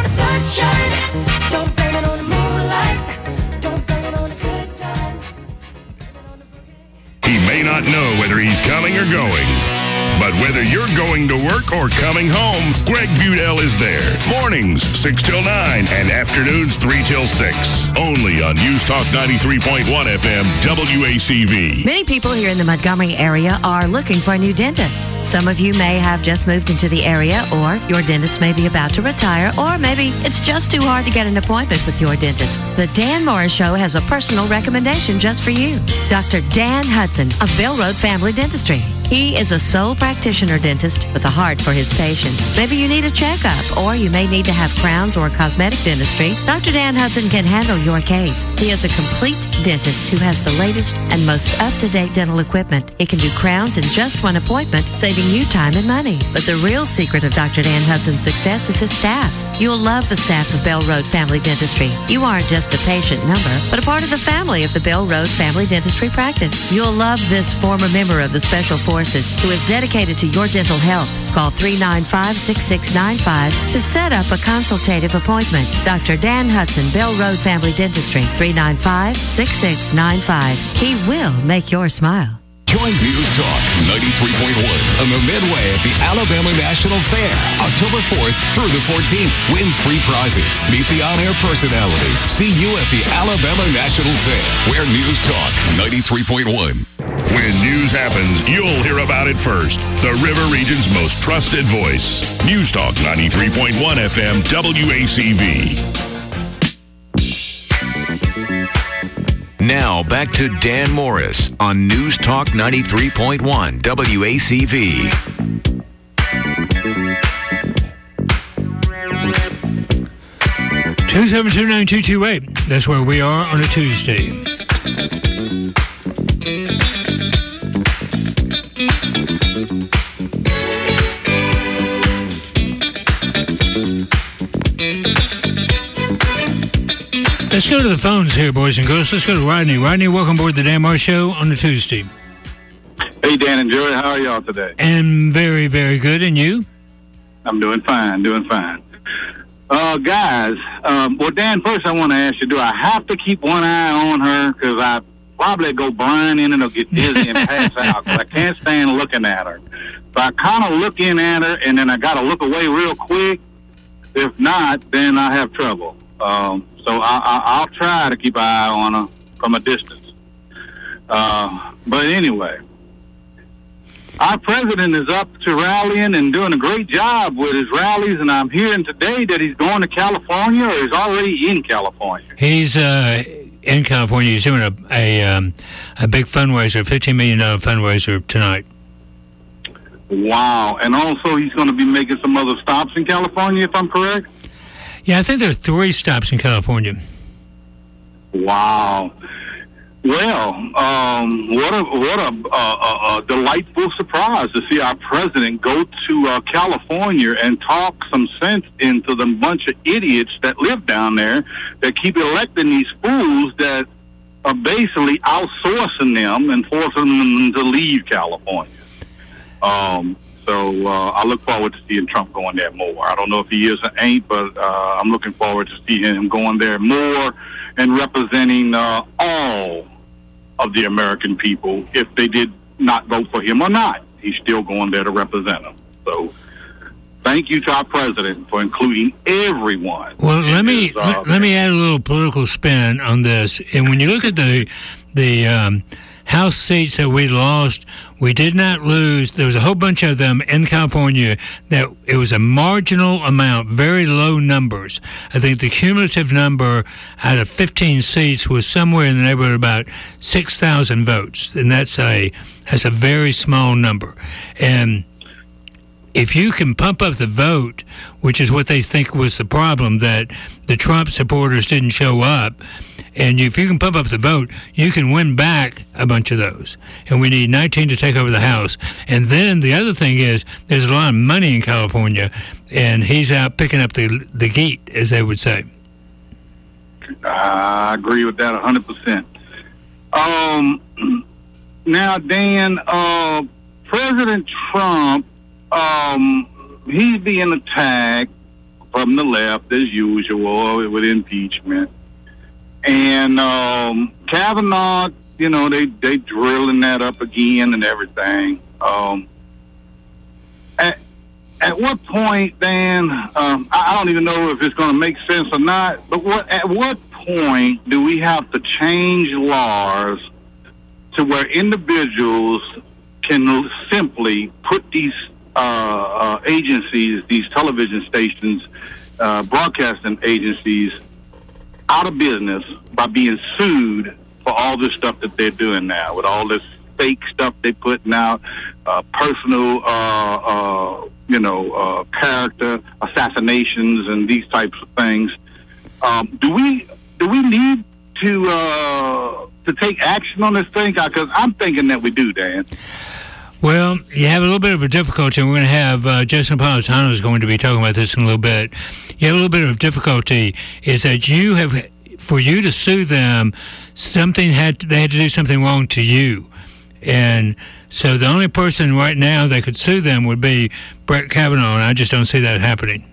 He may not know whether he's coming or going, but whether you're going to work or coming home, Greg Budell is there. Mornings, six till nine, and afternoons, three till six. Only on News Talk ninety-three point one F M, W A C V. Many people here in the Montgomery area are looking for a new dentist. Some of you may have just moved into the area, or your dentist may be about to retire, or maybe it's just too hard to get an appointment with your dentist. The Dan Morris Show has a personal recommendation just for you. Doctor Dan Hudson of Bell Road Family Dentistry. He is a sole practitioner dentist with a heart for his patients. Maybe you need a checkup, or you may need to have crowns or cosmetic dentistry. Doctor Dan Hudson can handle your case. He is a complete dentist who has the latest and most up-to-date dental equipment. He can do crowns in just one appointment, saving you time and money. But the real secret of Doctor Dan Hudson's success is his staff. You'll love the staff of Bell Road Family Dentistry. You aren't just a patient number, but a part of the family of the Bell Road Family Dentistry practice. You'll love this former member of the Special Forces who is dedicated to your dental health. Call three nine five, six six nine five to set up a consultative appointment. Doctor Dan Hudson, Bell Road Family Dentistry, three nine five, six six nine five. He will make your smile. Join News Talk ninety-three point one on the Midway at the Alabama National Fair, October fourth through the fourteenth. Win free prizes. Meet the on-air personalities. See you at the Alabama National Fair, where News Talk ninety-three point one. When news happens, you'll hear about it first. The River Region's most trusted voice. News Talk ninety-three point one F M, W A C V. Now back to Dan Morris on News Talk ninety-three point one W A C V. two seven two, nine two two eight. That's where we are on a Tuesday. Let's go to the phones here, boys and girls. Let's go to Rodney. Rodney, welcome aboard the Dan Morris Show on a Tuesday. Hey, Dan and Joey, how are y'all today? And very, very good. And you? I'm doing fine, doing fine. Uh, guys, um, well, Dan, first I want to ask you, do I have to keep one eye on her? Because I probably go blind in it or get dizzy and pass out because I can't stand looking at her. So I kind of look in at her, and then I got to look away real quick. If not, then I have trouble. Um, so I, I, I'll try to keep an eye on her from a distance. Uh, but anyway, our president is up to rallying and doing a great job with his rallies, and I'm hearing today that he's going to California, or he's already in California. He's uh, in California. He's doing a a, um, a big fundraiser, a fifteen million dollars fundraiser tonight. Wow. And also he's going to be making some other stops in California, if I'm correct? Yeah, I think there are three stops in California. Wow. Well, um, what a what a, a, a delightful surprise to see our president go to uh, California and talk some sense into the bunch of idiots that live down there that keep electing these fools that are basically outsourcing them and forcing them to leave California. Um, so uh, I look forward to seeing Trump going there more. I don't know if he is or ain't, but uh, I'm looking forward to seeing him going there more and representing uh, all of the American people. If they did not vote for him or not, he's still going there to represent them. So thank you to our president for including everyone. Well, let me his, uh, let, let me add a little political spin on this. And when you look at the the um, House seats that we lost, we did not lose. There was a whole bunch of them in California that it was a marginal amount, very low numbers. I think the cumulative number out of fifteen seats was somewhere in the neighborhood of about six thousand votes, and that's a that's a very small number. And if you can pump up the vote, which is what they think was the problem, that the Trump supporters didn't show up, and if you can pump up the vote, you can win back a bunch of those. And we need nineteen to take over the House. And then the other thing is, there's a lot of money in California, and he's out picking up the the geet, as they would say. I agree with that one hundred percent. Um, now, Dan, uh, President Trump, um, he's being attacked from the left, as usual, with impeachment. And um, Kavanaugh, you know, they they drilling that up again and everything. Um, at at what point, Dan? Um, I, I don't even know if it's going to make sense or not. But what at what point do we have to change laws to where individuals can simply put these uh, uh, agencies, these television stations, uh, broadcasting agencies, out of business by being sued for all this stuff that they're doing now, with all this fake stuff they're putting out, uh, personal, uh, uh, you know, uh, character assassinations and these types of things. Um, do we do we need to uh, to take action on this thing? Because I'm thinking that we do, Dan. Well, you have a little bit of a difficulty, and we're going to have uh, Jason Napolitano is going to be talking about this in a little bit. You have a little bit of difficulty is that you have, for you to sue them, something had to, they had to do something wrong to you, and so the only person right now that could sue them would be Brett Kavanaugh, and I just don't see that happening.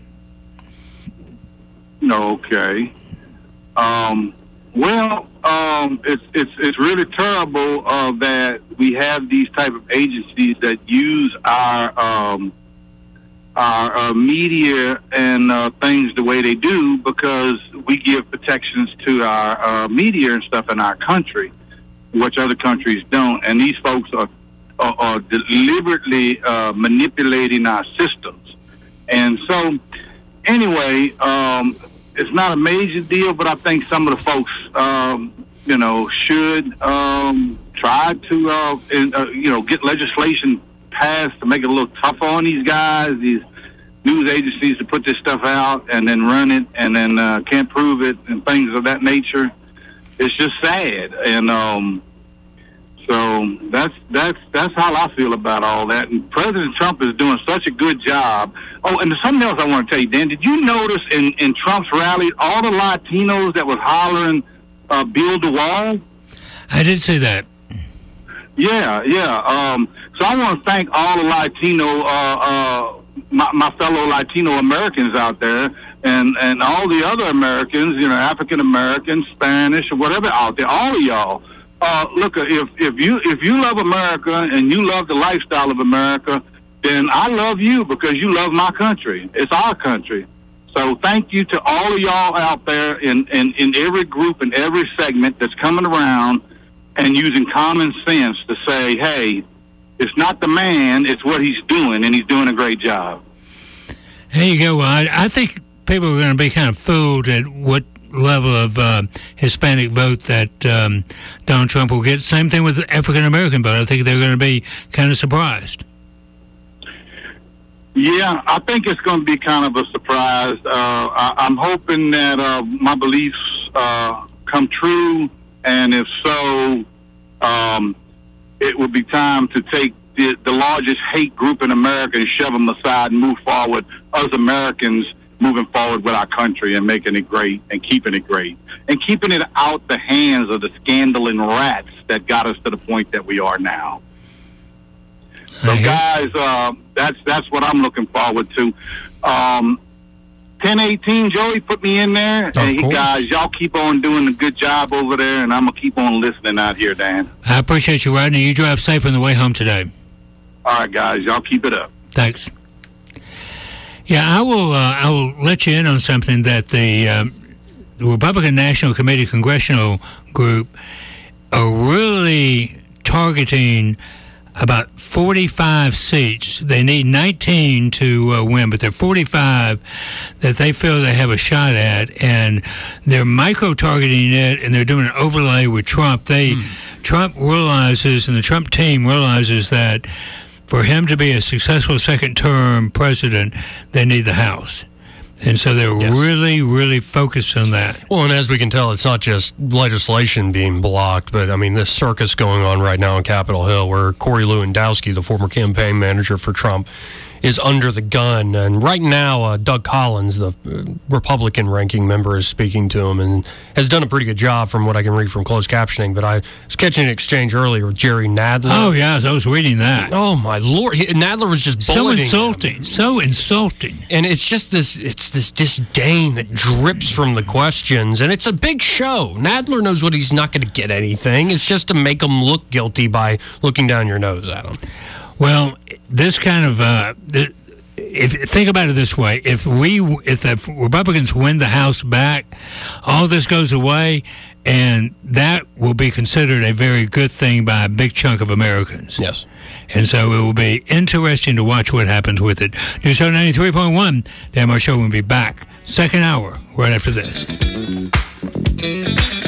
Okay. Um, well, um, it's it's it's really terrible uh, that we have these type of agencies that use our um, our uh, media and uh, things the way they do, because we give protections to our uh, media and stuff in our country, which other countries don't. And these folks are are, are deliberately uh, manipulating our systems. And so, anyway. Um, It's not a major deal, but I think some of the folks um, you know, should um, try to, uh, in, uh, you know, get legislation passed to make it a little tougher on these guys, these news agencies to put this stuff out and then run it and then uh, can't prove it and things of that nature. It's just sad. And um, so that's that's that's how I feel about all that. And President Trump is doing such a good job. Oh, and there's something else I want to tell you, Dan. Did you notice in, in Trump's rally, all the Latinos that was hollering, uh, build the wall? I did see that. Yeah, yeah. Um, so I want to thank all the Latino, uh, uh, my, my fellow Latino Americans out there, and, and all the other Americans, you know, African Americans, Spanish, or whatever out there, all of y'all. Uh, look, if if you if you love America and you love the lifestyle of America, then I love you because you love my country. It's our country. So thank you to all of y'all out there in, in, in every group and every segment that's coming around and using common sense to say, hey, it's not the man, it's what he's doing, and he's doing a great job. There you go. I, I think people are going to be kind of fooled at what level of uh, Hispanic vote that um, Donald Trump will get. Same thing with the African American vote. I think they're going to be kind of surprised. Yeah, I think it's going to be kind of a surprise. Uh, I, I'm hoping that uh, my beliefs uh, come true, and if so, um, it will be time to take the, the largest hate group in America and shove them aside and move forward. Us Americans moving forward with our country and making it great and keeping it great and keeping it out the hands of the scandalous rats that got us to the point that we are now. So, guys, uh, that's that's what I'm looking forward to. Um, ten eighteen, Joey, put me in there. Of and course. Guys, y'all keep on doing a good job over there, and I'm going to keep on listening out here, Dan. I appreciate you, Rodney. You drive safe on the way home today. All right, guys, y'all keep it up. Thanks. Yeah, I will. Uh, I will let you in on something that the, um, the Republican National Committee Congressional Group are really targeting about forty-five seats. They need nineteen to uh, win, but they're forty-five that they feel they have a shot at, and they're micro-targeting it, and they're doing an overlay with Trump. They mm. Trump realizes, and the Trump team realizes that for him to be a successful second-term president, they need the House. And so they're yes. really, really focused on that. Well, and as we can tell, it's not just legislation being blocked, but, I mean, this circus going on right now on Capitol Hill where Corey Lewandowski, the former campaign manager for Trump, is under the gun. And right now, uh, Doug Collins, the uh, Republican ranking member, is speaking to him and has done a pretty good job from what I can read from closed captioning. But I was catching an exchange earlier with Jerry Nadler. Oh, yes, I was reading that. Oh, my Lord. He, Nadler was just bulleting So insulting, him. so insulting. And it's just this, it's this disdain that drips from the questions. And it's a big show. Nadler knows what he's not going to get anything. It's just to make him look guilty by looking down your nose at him. Well, this kind of uh, if think about it this way: if we, if the Republicans win the House back, all this goes away, and that will be considered a very good thing by a big chunk of Americans. Yes, and so it will be interesting to watch what happens with it. News Show ninety-three point one, Dan Moore Show will be back second hour right after this.